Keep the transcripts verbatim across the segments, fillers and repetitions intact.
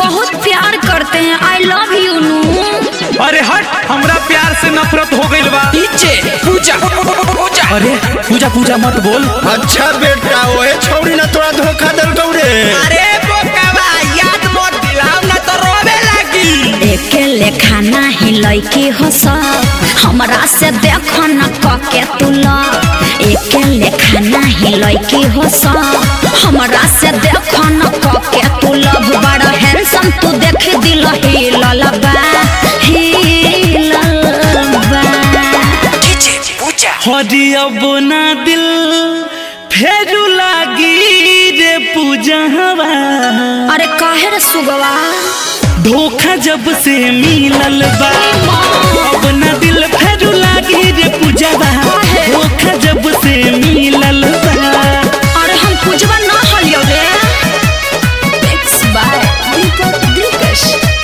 बहुत प्यार करते हैं। आई लव यू नू। अरे हट, हमरा प्यार से नफरत हो गइल बा। पीछे पूजा पूजा। अरे पूजा पूजा मत बोल। अच्छा बेटा ओए छोड़ी ना तोरा धोखा दल गौरे। अरे बोकावा याद मत दिलाओ ना तो रोवे लगी। एके लेखा नहीं लइकी हो सब, हमरा से देखो न कके तुला। एके लेखा नहीं लइकी हो सब, हमरा से देखो न कके तुला। बड़ा हैंडसम तू देख दिल हिलल बा हिलल बा। पीछे पूजा। हरी अब ना दिल फेरू लागी रे पूजा हवा। अरे काहे रे सुगवा, धोखा जब से मिलल बा। अब ना दिल फेरू लागी रे पूजा बा। धोखा जब से मिलल बा। अरे हम पूजवा ना हलियो रे। Mixed by Deepak Dilkash।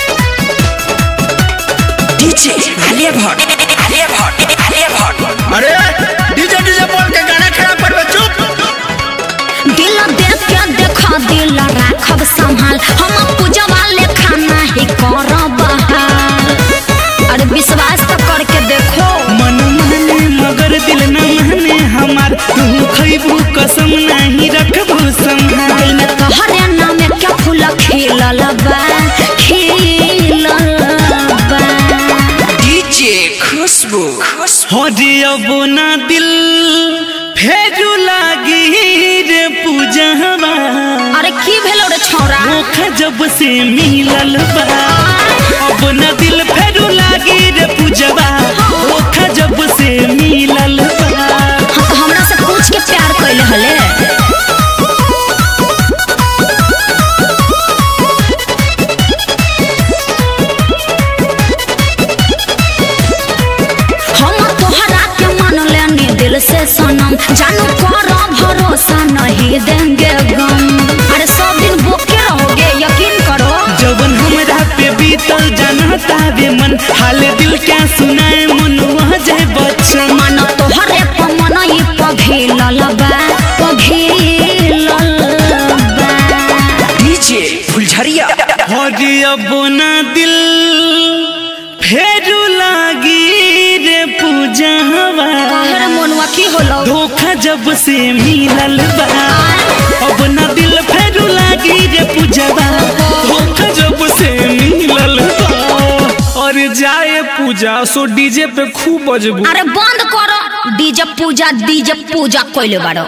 पीछे आलिया भट्ट आलिया भट्ट आलिया भट्ट। अरे डीजे डीजे बोल के गाना खराब करबे, चुप। दिल देख के देखा दिल राखब संभाल, हम पूजवा लेखा नहीं करब बहाल। अरे विश्वास तो करके देखो। मन माने मगर दिल न माने हमार। तू खइबू कसम नहीं रखबू संभाल। दिल में तोहरे नाम क्या फूल खिलल बा खिलल बा। डीजे खुशबू खुशबू। हरी अब ना दिल फेरू लागी रे पूजा हवा। अरे की भेलो रे छौरा, धोखा जब से मिलल बा। अब ना दिल फेरू लागी रे पूजवा। धोखा जब से मिलल बा। हाँ तो हमरा से पूछ के प्यार कैले हले। हम तोहरा के मान लेनी दिल से सनम, जानू कर भरोसा नहीं देंगे गम। अरे सब दिन बोके रहोगे यकीन करो। जवन हमरा पे बीतल जानता वे मन। हाल दिल क्या सुनाए मन वह जाए बच्चन। मन तोहरे पर मन ई पघिलल बा पघिलल बा। डीजे फुलझरिया। हरी अब ना दिल फेरू लागी रे पूजा हवा। काहे रे मोनवा की होलो, धोखा जब से मिलल बा। अब ना दिल फेरू लागी रे पूजवा। धोखा जब से मिलल बा। और जाए पूजा सो डीजे पे खूब बजबू। अरे बंद करो। डीजे पूजा डीजे पूजा कोइले बारो।